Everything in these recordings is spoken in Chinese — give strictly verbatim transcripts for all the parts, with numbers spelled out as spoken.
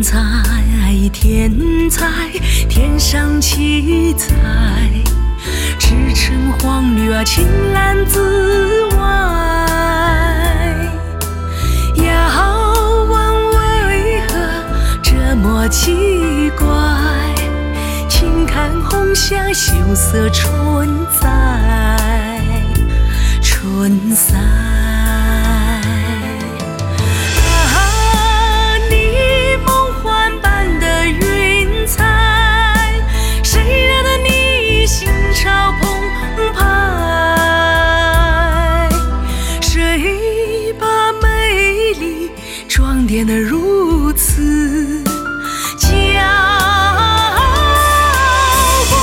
才，天才，天上七彩，赤橙黄绿啊，青蓝紫歪。要问为何这么奇怪？请看红霞羞涩春在，春在。装点得如此娇惯，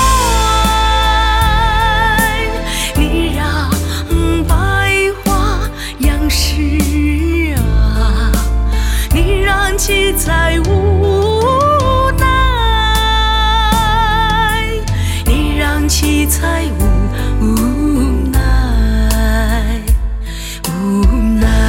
你让百花样式啊，你让七彩无奈，你让七彩无奈无奈。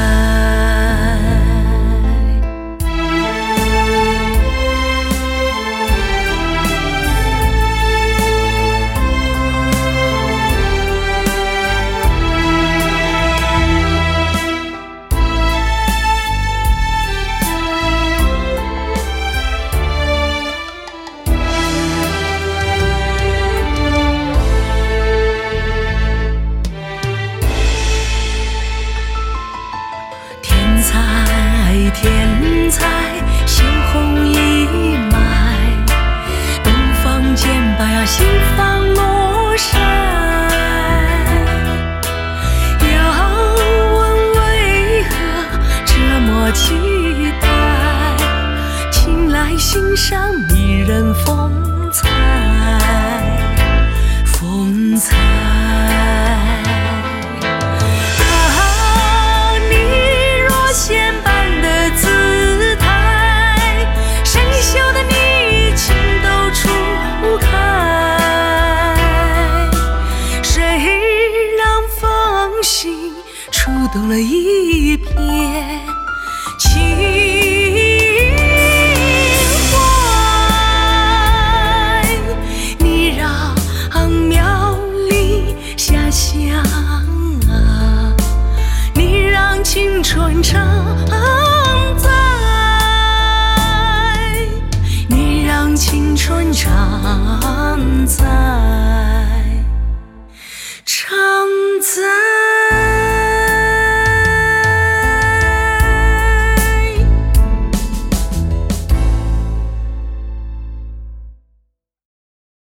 天才羞红一脉，东方渐白啊，西方落山。要问为何这么期待？请来欣赏迷人风采，风采。触动了一片情怀，你让妙龄遐想啊，你让青春常在，你让青春常在。